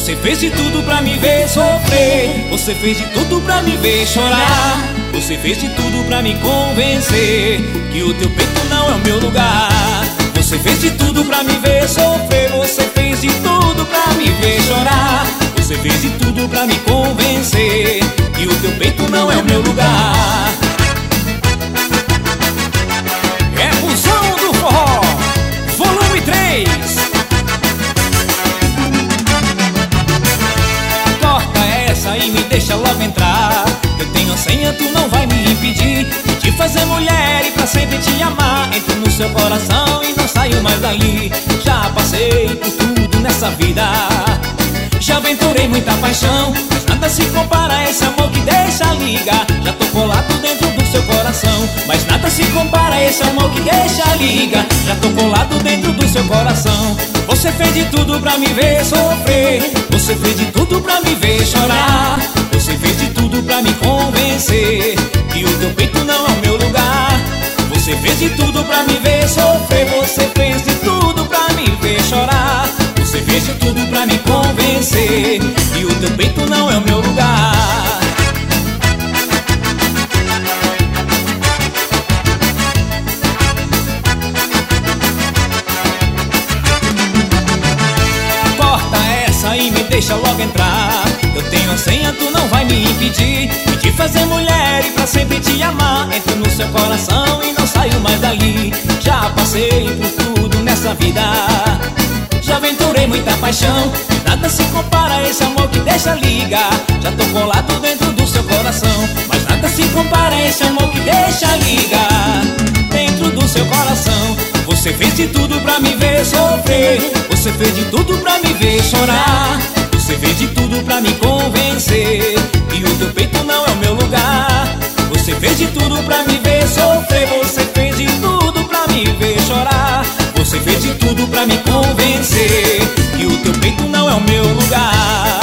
Você fez de tudo pra me ver sofrer. Você fez de tudo pra me ver chorar. Você fez de tudo pra me convencer que o teu peito não é o meu lugar. Você fez de tudo pra me ver sofrer. Você fez de tudo pra me ver chorar. Você fez de tudo pra me convencer que o teu peito não é o meu lugar. É Fusão do Forró, volume 3. Corta essa e me deixa logo entrar. Eu tenho a senha, tu não vai me impedir de te fazer mulher e pra sempre te amar. Entro no seu coração e não saio mais dali. Já passei por tudo nessa vida, já aventurei muita paixão, mas nada se compara a esse amor que deixa liga. Já tô colado dentro do seu coração, mas nada se compara a esse amor que deixa liga. Já tô colado dentro do seu coração. Você fez de tudo pra me ver sofrer. Você fez de tudo pra me ver chorar. Você fez de tudo pra me convencer que o teu peito não é o meu lugar. Você fez de tudo pra me ver sofrer. Você fez de tudo pra me ver chorar. Você fez de tudo pra me convencer que o teu peito não é o meu lugar. Corta essa e me deixa logo entrar. Eu tenho a senha, tu não vai me impedir de te fazer mulher e pra sempre te amar. Entro no seu coração e não saio mais dali. Já passei por tudo nessa vida, já aventurei muita paixão, nada se compara a esse amor que deixa liga. Já tô colado dentro do seu coração, mas nada se compara a esse amor que deixa liga dentro do seu coração. Você fez de tudo pra me ver sofrer. Você fez de tudo pra me ver chorar. Você fez de tudo pra me convencer que o teu peito não é o meu lugar. Você fez de tudo pra me ver sofrer. Você fez de tudo pra me ver chorar. Você fez de tudo pra me convencer que o teu peito não é o meu lugar.